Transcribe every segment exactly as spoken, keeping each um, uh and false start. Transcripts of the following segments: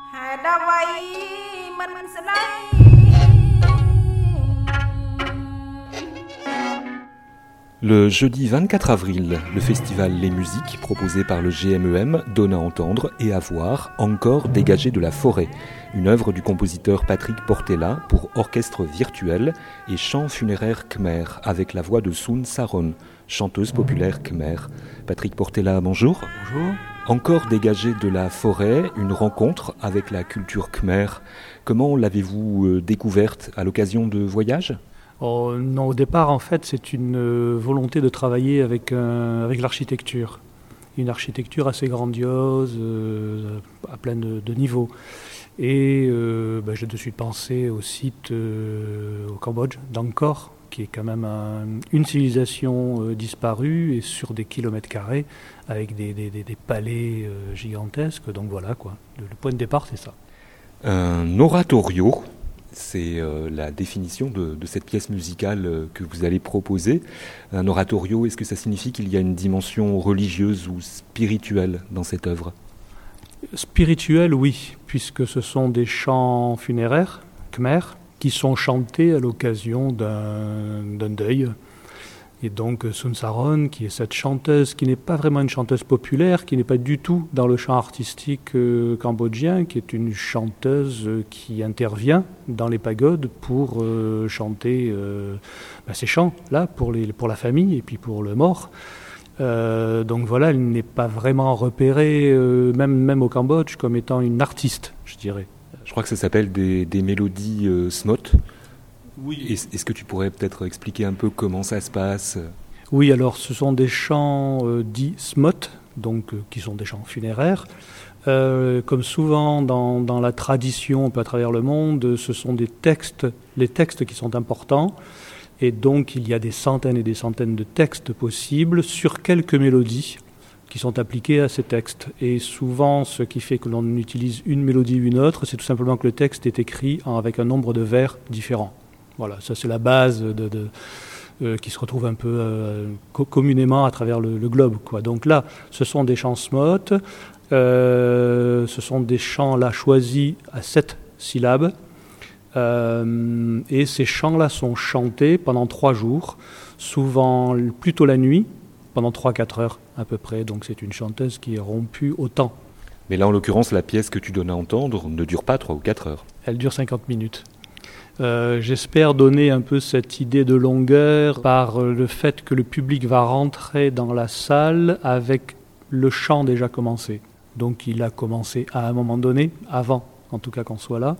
Le jeudi vingt-quatre avril, le festival Les Musiques, proposé par le G M E M, donne à entendre et à voir Encore dégagé de la forêt, une œuvre du compositeur Patrick Portela pour orchestre virtuel et chant funéraire khmer, avec la voix de Sun Saron, chanteuse populaire khmer. Patrick Portela, bonjour. Bonjour. Encore dégagé de la forêt, une rencontre avec la culture khmer. Comment l'avez-vous découverte à l'occasion de voyages ? Oh, non, au départ, en fait, c'est une euh, volonté de travailler avec, euh, avec l'architecture. Une architecture assez grandiose, euh, à plein de, de niveaux. Et euh, ben, j'ai de suite pensé au site euh, au Cambodge, d'Angkor, qui est quand même un, une civilisation euh, disparue et sur des kilomètres carrés, avec des, des, des, des palais euh, gigantesques. Donc voilà, quoi. Le, le point de départ, c'est ça. Un oratorio. C'est euh, la définition de, de cette pièce musicale euh, que vous allez proposer. Un oratorio, est-ce que ça signifie qu'il y a une dimension religieuse ou spirituelle dans cette œuvre ? Spirituelle, oui, puisque ce sont des chants funéraires, khmer, qui sont chantés à l'occasion d'un, d'un deuil. Et donc Sun Saron, qui est cette chanteuse, qui n'est pas vraiment une chanteuse populaire, qui n'est pas du tout dans le chant artistique euh, cambodgien, qui est une chanteuse euh, qui intervient dans les pagodes pour euh, chanter euh, ben, ces chants-là pour, les, pour la famille et puis pour le mort. Euh, donc voilà, elle n'est pas vraiment repérée, euh, même, même au Cambodge, comme étant une artiste, je dirais. Je crois que ça s'appelle des, des mélodies euh, smot. Oui. Est-ce que tu pourrais peut-être expliquer un peu comment ça se passe ? Oui, alors ce sont des chants euh, dits smot, donc euh, qui sont des chants funéraires. Euh, comme souvent dans, dans la tradition un peu à travers le monde, ce sont des textes, les textes qui sont importants. Et donc il y a des centaines et des centaines de textes possibles sur quelques mélodies qui sont appliquées à ces textes. Et souvent, ce qui fait que l'on utilise une mélodie ou une autre, c'est tout simplement que le texte est écrit avec un nombre de vers différents. Voilà, ça c'est la base de, de, euh, qui se retrouve un peu euh, co- communément à travers le, le globe, quoi. Donc là, ce sont des chants smot, euh, ce sont des chants là choisis à sept syllabes, euh, et ces chants-là sont chantés pendant trois jours, souvent plutôt la nuit, pendant trois à quatre heures à peu près. Donc c'est une chanteuse qui est rompue au temps. Mais là, en l'occurrence, la pièce que tu donnes à entendre ne dure pas trois ou quatre heures. Elle dure cinquante minutes. Euh, j'espère donner un peu cette idée de longueur par le fait que le public va rentrer dans la salle avec le chant déjà commencé. Donc il a commencé à un moment donné, avant en tout cas qu'on soit là,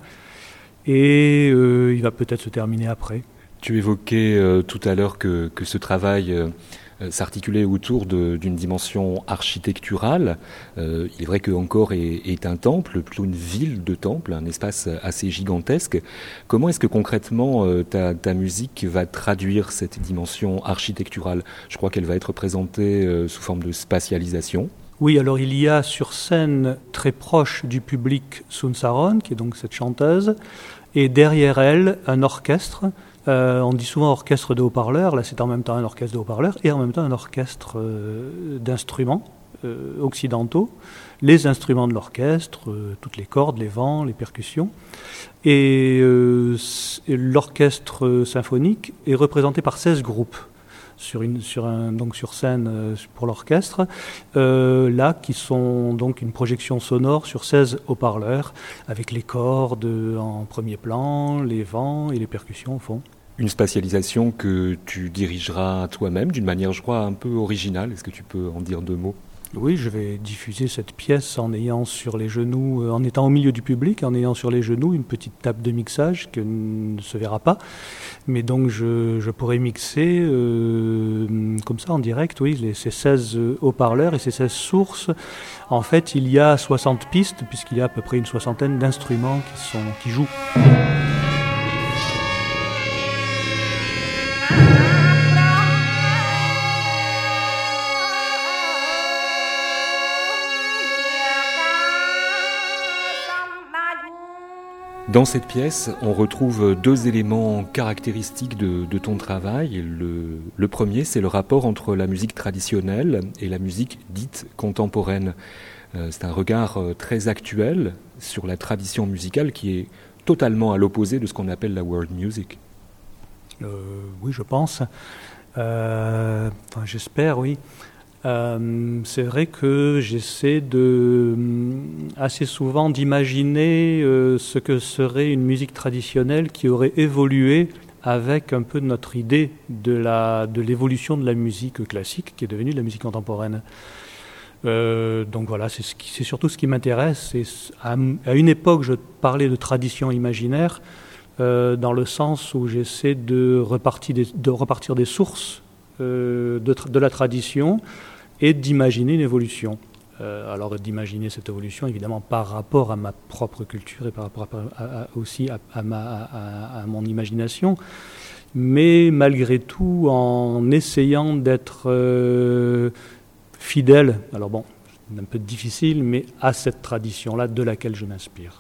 et euh, il va peut-être se terminer après. Tu évoquais euh, tout à l'heure que, que ce travail euh, s'articulait autour de, d'une dimension architecturale. Euh, il est vrai que Angkor est, est un temple, plutôt une ville de temple, un espace assez gigantesque. Comment est-ce que concrètement euh, ta, ta musique va traduire cette dimension architecturale ? Je crois qu'elle va être présentée euh, sous forme de spatialisation. Oui, alors il y a sur scène, très proche du public, Sun Saron, qui est donc cette chanteuse, et derrière elle, un orchestre. Euh, on dit souvent orchestre de haut-parleurs, là c'est en même temps un orchestre de haut-parleurs et en même temps un orchestre euh, d'instruments euh, occidentaux, les instruments de l'orchestre, euh, toutes les cordes, les vents, les percussions. Et euh, l'orchestre symphonique est représenté par seize groupes sur, une, sur, un, donc sur scène euh, pour l'orchestre, euh, là qui sont donc une projection sonore sur seize haut-parleurs avec les cordes en premier plan, les vents et les percussions au fond. Une spatialisation que tu dirigeras toi-même d'une manière, je crois, un peu originale. Est-ce que tu peux en dire deux mots ? Oui, je vais diffuser cette pièce en ayant sur les genoux, en étant au milieu du public, en ayant sur les genoux une petite table de mixage qui ne se verra pas. Mais donc je, je pourrais mixer euh, comme ça en direct, oui, les, ces seize haut-parleurs et ces seize sources. En fait, il y a soixante pistes, puisqu'il y a à peu près une soixantaine d'instruments qui, sont, qui jouent. Dans cette pièce, on retrouve deux éléments caractéristiques de, de ton travail. Le, le premier, c'est le rapport entre la musique traditionnelle et la musique dite contemporaine. Euh, c'est un regard euh, très actuel sur la tradition musicale qui est totalement à l'opposé de ce qu'on appelle la world music. Euh, oui, je pense. Euh, enfin, j'espère, oui. Euh, c'est vrai que j'essaie de, assez souvent d'imaginer euh, ce que serait une musique traditionnelle qui aurait évolué avec un peu notre idée de, la, de l'évolution de la musique classique qui est devenue la musique contemporaine. Euh, donc voilà, c'est, ce qui, c'est surtout ce qui m'intéresse. Et à, à une époque, je parlais de tradition imaginaire euh, dans le sens où j'essaie de repartir des, de repartir des sources euh, de, de la tradition et d'imaginer une évolution. Euh, alors d'imaginer cette évolution, évidemment, par rapport à ma propre culture et par rapport à, à, à, aussi à, à, ma, à, à mon imagination, mais malgré tout en essayant d'être euh, fidèle, alors bon, c'est un peu difficile, mais à cette tradition-là de laquelle je m'inspire.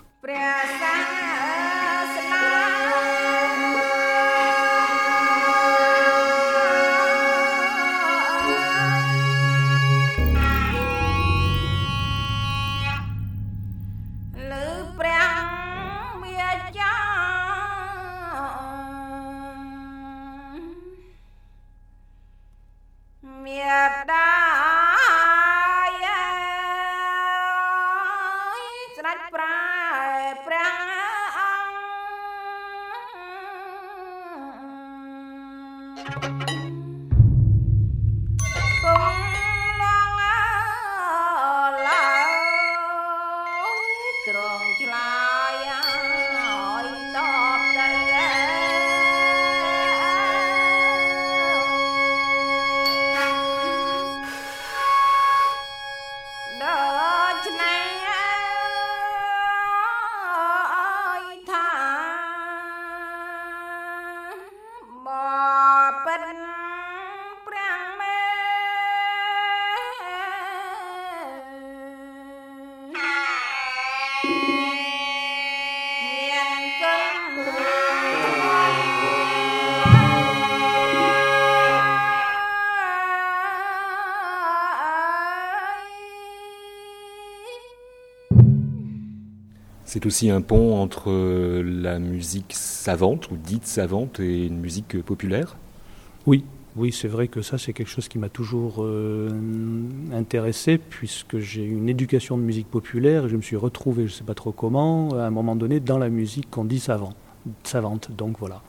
C'est aussi un pont entre la musique savante ou dite savante et une musique populaire ? Oui, oui, c'est vrai que ça c'est quelque chose qui m'a toujours euh, intéressé puisque j'ai eu une éducation de musique populaire et je me suis retrouvé, je ne sais pas trop comment, à un moment donné dans la musique qu'on dit savant, savante, donc voilà.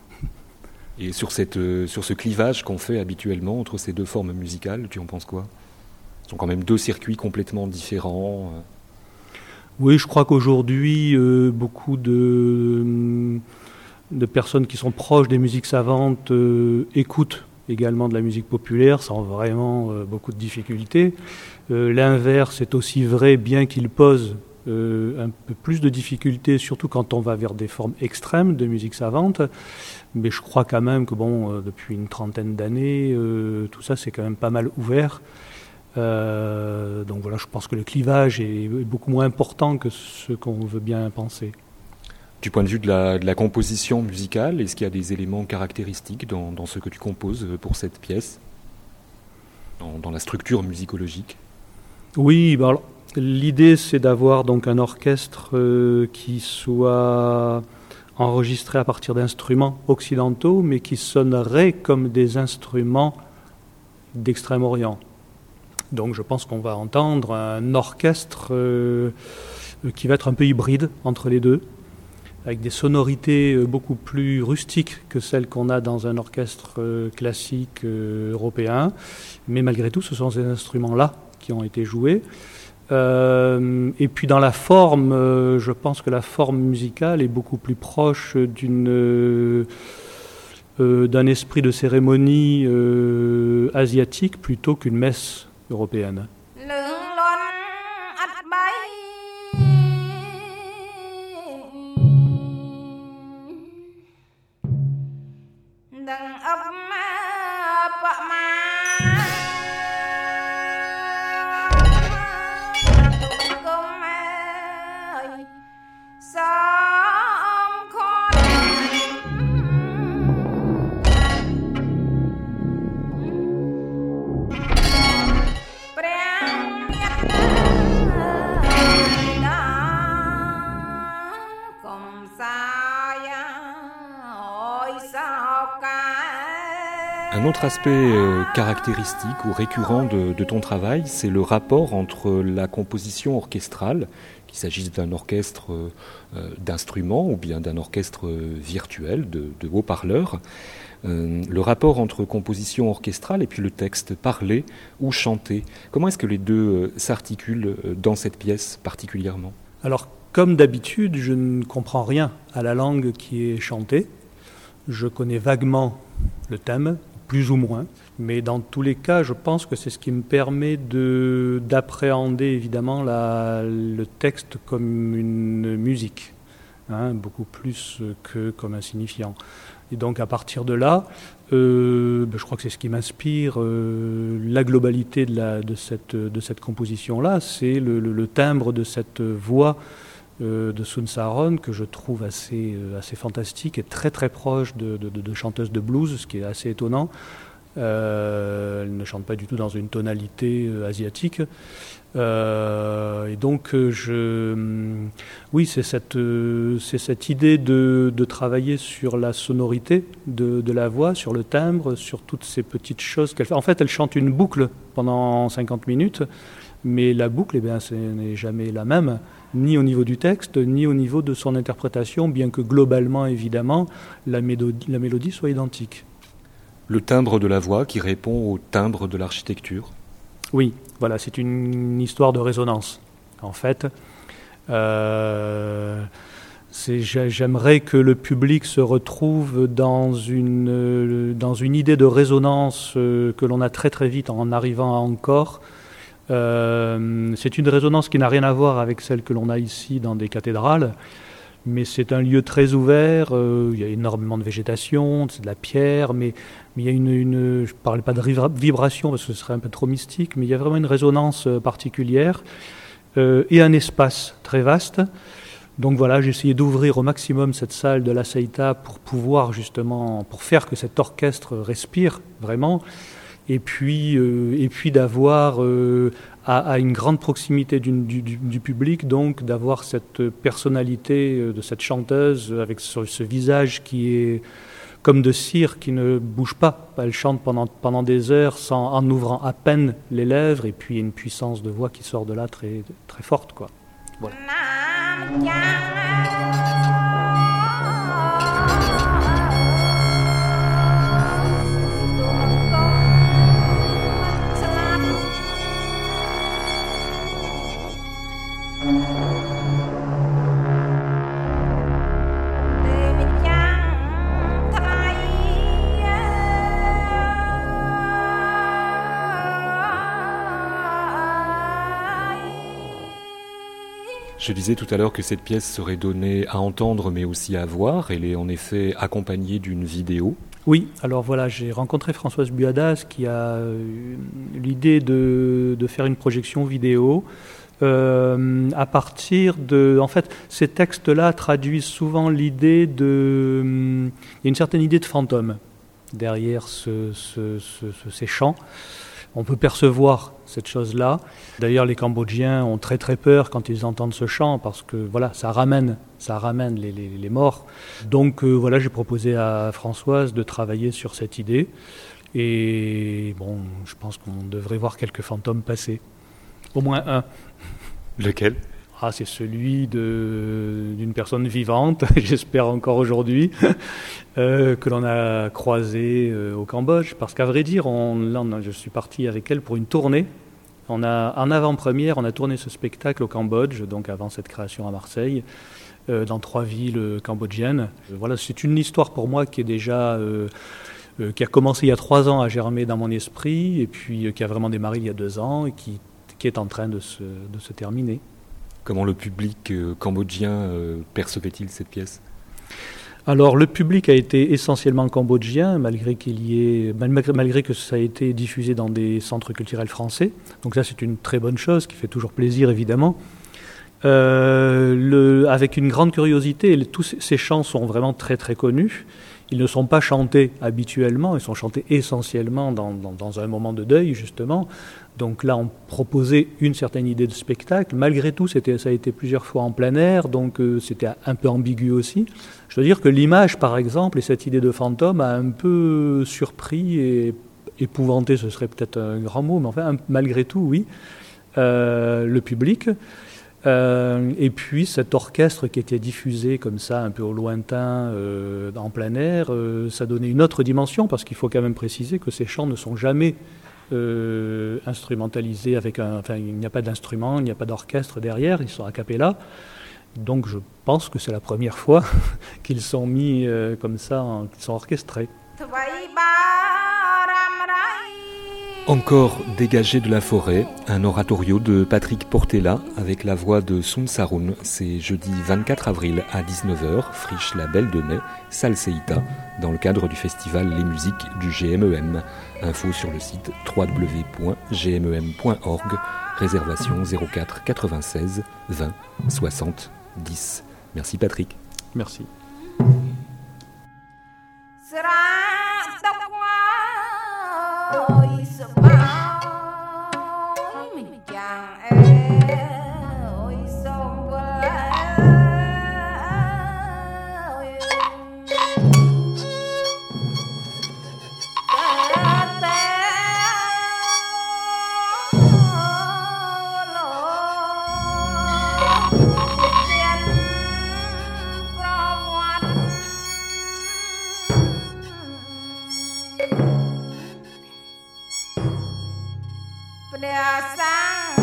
Et sur, cette, sur ce clivage qu'on fait habituellement entre ces deux formes musicales, tu en penses quoi ? Ce sont quand même deux circuits complètement différents. Oui, je crois qu'aujourd'hui, euh, beaucoup de, de personnes qui sont proches des musiques savantes euh, écoutent également de la musique populaire sans vraiment euh, beaucoup de difficultés. Euh, l'inverse est aussi vrai, bien qu'il pose euh, un peu plus de difficultés, surtout quand on va vers des formes extrêmes de musique savante. Mais je crois quand même que bon, euh, depuis une trentaine d'années, euh, tout ça c'est quand même pas mal ouvert. Euh, donc voilà, je pense que le clivage est beaucoup moins important que ce qu'on veut bien penser. Du point de vue de la, de la composition musicale, est-ce qu'il y a des éléments caractéristiques dans, dans ce que tu composes pour cette pièce, dans, dans la structure musicologique ? Oui, bah alors, l'idée c'est d'avoir donc un orchestre euh, qui soit enregistré à partir d'instruments occidentaux, mais qui sonnerait comme des instruments d'Extrême-Orient. Donc je pense qu'on va entendre un orchestre euh, qui va être un peu hybride entre les deux, avec des sonorités beaucoup plus rustiques que celles qu'on a dans un orchestre euh, classique euh, européen. Mais malgré tout, ce sont ces instruments-là qui ont été joués. Euh, et puis dans la forme, euh, je pense que la forme musicale est beaucoup plus proche d'une... Euh, euh, d'un esprit de cérémonie euh, asiatique plutôt qu'une messe européenne. Pre Un autre aspect euh, caractéristique ou récurrent de, de ton travail, c'est le rapport entre la composition orchestrale, qu'il s'agisse d'un orchestre euh, d'instruments ou bien d'un orchestre virtuel de, de haut-parleurs, euh, le rapport entre composition orchestrale et puis le texte parlé ou chanté. Comment est-ce que les deux euh, s'articulent dans cette pièce particulièrement ? Alors, comme d'habitude, je ne comprends rien à la langue qui est chantée. Je connais vaguement le thème, plus ou moins, mais dans tous les cas, je pense que c'est ce qui me permet de, d'appréhender évidemment la, le texte comme une musique, hein, beaucoup plus que comme un signifiant. Et donc à partir de là, euh, ben, je crois que c'est ce qui m'inspire euh, la globalité de, la, de, cette, de cette composition-là, c'est le, le, le timbre de cette voix euh, de Sun Saron que je trouve assez, euh, assez fantastique et très très proche de, de, de, de chanteuse de blues, ce qui est assez étonnant. Euh, elle ne chante pas du tout dans une tonalité euh, asiatique. Euh, et donc, euh, je, hum, oui, c'est cette, euh, c'est cette idée de, de travailler sur la sonorité de, de la voix, sur le timbre, sur toutes ces petites choses qu'elle fait. En fait, elle chante une boucle pendant cinquante minutes, mais la boucle, eh bien, ce n'est jamais la même, ni au niveau du texte, ni au niveau de son interprétation, bien que globalement, évidemment, la mélodie, la mélodie soit identique. Le timbre de la voix qui répond au timbre de l'architecture. Oui, voilà, c'est une histoire de résonance. En fait, euh, c'est, j'aimerais que le public se retrouve dans une, dans une idée de résonance que l'on a très très vite en arrivant à Angkor. Euh, c'est une résonance qui n'a rien à voir avec celle que l'on a ici dans des cathédrales, mais c'est un lieu très ouvert, euh, il y a énormément de végétation, c'est de la pierre, mais, mais il y a une, une je ne parle pas de vibration parce que ce serait un peu trop mystique, mais il y a vraiment une résonance particulière euh, et un espace très vaste. Donc voilà, j'ai essayé d'ouvrir au maximum cette salle de la Seita pour pouvoir justement, pour faire que cet orchestre respire vraiment. Et puis, euh, et puis d'avoir euh, à, à une grande proximité du, du, du public, donc d'avoir cette personnalité de cette chanteuse avec ce, ce visage qui est comme de cire, qui ne bouge pas. Elle chante pendant, pendant des heures sans, en ouvrant à peine les lèvres, et puis il y a une puissance de voix qui sort de là très, très forte, quoi. Voilà. Je disais tout à l'heure que cette pièce serait donnée à entendre mais aussi à voir. Elle est en effet accompagnée d'une vidéo. Oui, alors voilà, j'ai rencontré Françoise Buadas qui a eu l'idée de, de faire une projection vidéo euh, à partir de... En fait, ces textes-là traduisent souvent l'idée de... Il y a une certaine idée de fantôme derrière ce, ce, ce, ce, ces chants. On peut percevoir cette chose-là. D'ailleurs, les Cambodgiens ont très très peur quand ils entendent ce chant parce que voilà, ça ramène, ça ramène les, les, les morts. Donc euh, voilà, j'ai proposé à Françoise de travailler sur cette idée. Et bon, je pense qu'on devrait voir quelques fantômes passer. Au moins un. Lequel ? Ah, c'est celui de, d'une personne vivante, j'espère encore aujourd'hui, euh, que l'on a croisée euh, au Cambodge. Parce qu'à vrai dire, on, là, on a, je suis parti avec elle pour une tournée. On a, en avant-première, on a tourné ce spectacle au Cambodge, donc avant cette création à Marseille, euh, dans trois villes cambodgiennes. Voilà, c'est une histoire pour moi qui est déjà... Euh, euh, qui a commencé il y a trois ans à germer dans mon esprit, et puis euh, qui a vraiment démarré il y a deux ans, et qui, qui est en train de se, de se terminer. Comment le public euh, cambodgien euh, percevait-il cette pièce ? Alors le public a été essentiellement cambodgien, malgré qu'il y ait, malgré, malgré que ça a été diffusé dans des centres culturels français. Donc ça c'est une très bonne chose, qui fait toujours plaisir évidemment. Euh, le, avec une grande curiosité, tous ces chants sont vraiment très très connus. Ils ne sont pas chantés habituellement, ils sont chantés essentiellement dans, dans, dans un moment de deuil, justement. Donc là, on proposait une certaine idée de spectacle. Malgré tout, c'était, ça a été plusieurs fois en plein air, donc euh, c'était un peu ambigu aussi. Je dois dire que l'image, par exemple, et cette idée de fantôme a un peu surpris et épouvanté, ce serait peut-être un grand mot, mais enfin, malgré tout, oui, euh, le public. Euh, et puis cet orchestre qui était diffusé comme ça, un peu au lointain, euh, en plein air, euh, ça donnait une autre dimension, parce qu'il faut quand même préciser que ces chants ne sont jamais euh, instrumentalisés avec un... Enfin, il n'y a pas d'instrument, il n'y a pas d'orchestre derrière, ils sont a cappella. Donc je pense que c'est la première fois qu'ils sont mis euh, comme ça, en, qu'ils sont orchestrés. Encore dégagé de la forêt, un oratorio de Patrick Portela avec la voix de Sun Sarun. C'est jeudi vingt-quatre avril à dix-neuf heures, friche La Belle de Mai, salle Seita, dans le cadre du festival Les Musiques du G M E M. Info sur le site w w w point g m e m point org. Réservation zéro quatre quatre-vingt-seize vingt soixante dix. Merci Patrick. Merci. Sang